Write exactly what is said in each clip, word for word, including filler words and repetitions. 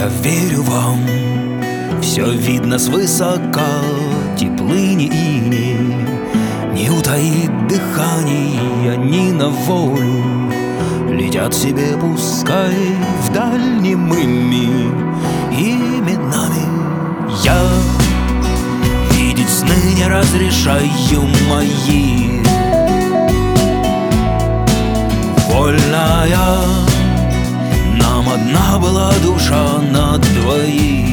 Я верю вам, все видно свысока, теплыни иней не утаит дыхание, они на волю летят себе, пускай в дальними именами. Я видеть сны не разрешаю мои, вольная нам одна была душа на двоих.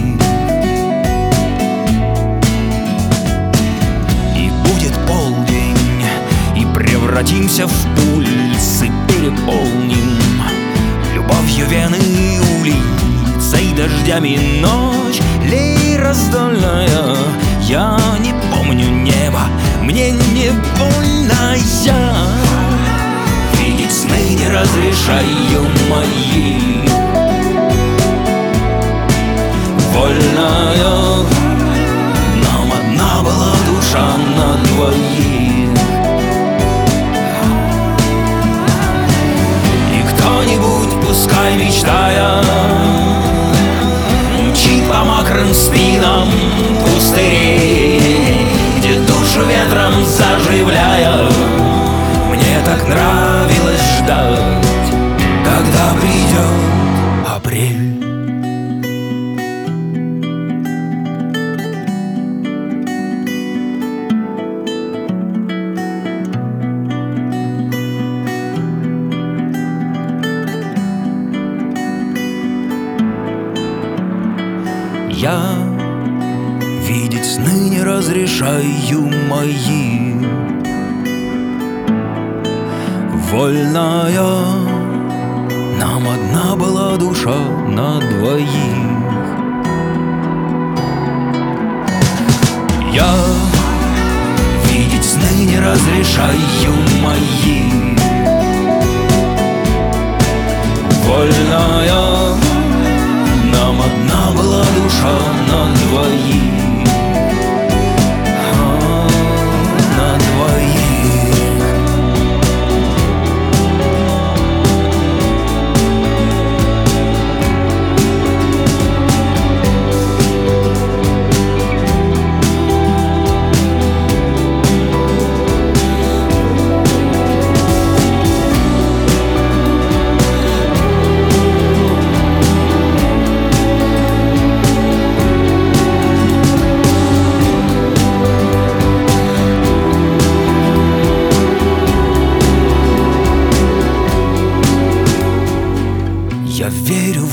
И будет полдень, и превратимся в пульсы, переполним любовью вены улицей, дождями ночь, лей раздольная. Я не помню неба, мне не больно, я видеть сны не разрешаю мои, вольная нам одна была душа на двоих. И кто-нибудь, пускай мечтая, мчит по мокрым спинам пустырей, где душу ветром заживляя. Мне так нравилось ждать, когда придет апрель. Я видеть сны не разрешаю мои, вольная нам одна была душа на двоих. Я видеть сны не разрешаю мои, вольная нам одна была душа на двоих. А, на двоих. Я верю